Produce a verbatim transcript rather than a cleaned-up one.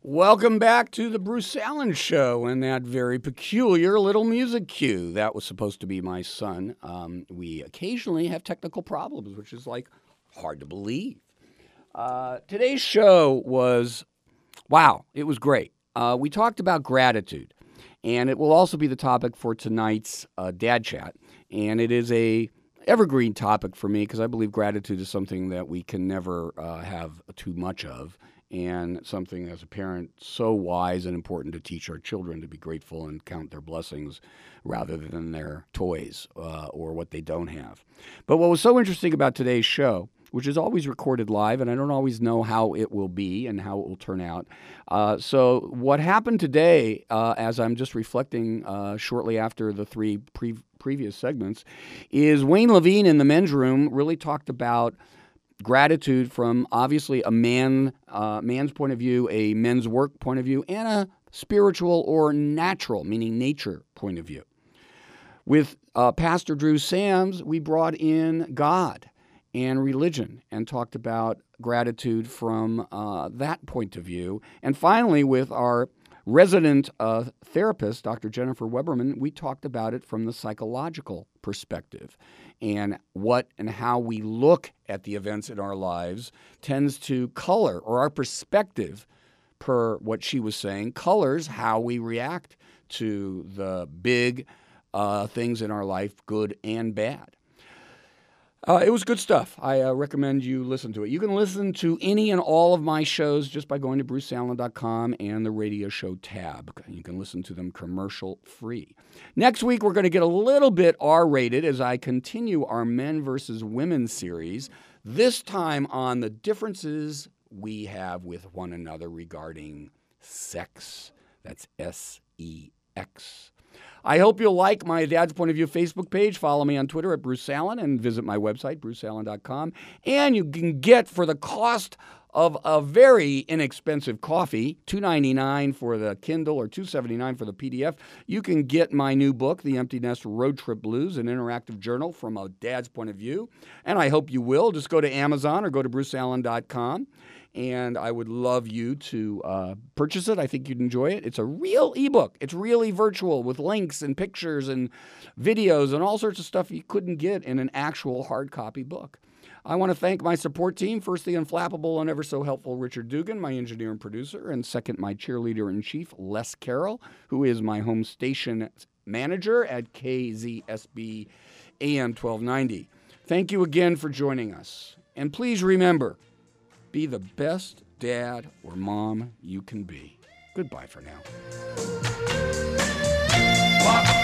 Welcome back to the Bruce Allen Show and that very peculiar little music cue. That was supposed to be my son. Um, we occasionally have technical problems, which is like hard to believe. Uh, today's show was, wow, it was great. Uh, we talked about gratitude, and it will also be the topic for tonight's uh, Dad Chat. And it is a evergreen topic for me because I believe gratitude is something that we can never uh, have too much of. And something as a parent so wise and important to teach our children to be grateful and count their blessings rather than their toys uh, or what they don't have. But what was so interesting about today's show, which is always recorded live, and I don't always know how it will be and how it will turn out. Uh, so what happened today, uh, as I'm just reflecting uh, shortly after the three pre- previous segments, is Wayne Levine in the men's room really talked about gratitude from obviously a man, uh, man's point of view, a men's work point of view, and a spiritual or natural, meaning nature point of view. With uh, Pastor Drew Sams, we brought in God and religion and talked about gratitude from uh, that point of view. And finally, with our resident uh, therapist, Doctor Jennifer Weberman, we talked about it from the psychological perspective. And what and how we look at the events in our lives tends to color, or our perspective, per what she was saying, colors how we react to the big uh, things in our life, good and bad. Uh, it was good stuff. I uh, recommend you listen to it. You can listen to any and all of my shows just by going to bruce allen dot com and the radio show tab. You can listen to them commercial free. Next week, we're going to get a little bit R-rated as I continue our Men versus Women series, this time on the differences we have with one another regarding sex. That's S E X. I hope you'll like my Dad's Point of View Facebook page. Follow me on Twitter at Bruce Allen and visit my website, bruce allen dot com. And you can get, for the cost of a very inexpensive coffee, two dollars and ninety-nine cents for the Kindle or two dollars and seventy-nine cents for the P D F, you can get my new book, The Empty Nest Road Trip Blues, an interactive journal from a dad's point of view. And I hope you will. Just go to Amazon or go to bruce allen dot com. And I would love you to uh, purchase it. I think you'd enjoy it. It's a real ebook. It's really virtual with links and pictures and videos and all sorts of stuff you couldn't get in an actual hard copy book. I want to thank my support team. First, the unflappable and ever so helpful Richard Dugan, my engineer and producer. And second, my cheerleader-in-chief, Les Carroll, who is my home station manager at K Z S B A M twelve ninety. Thank you again for joining us. And please remember, be the best dad or mom you can be. Goodbye for now.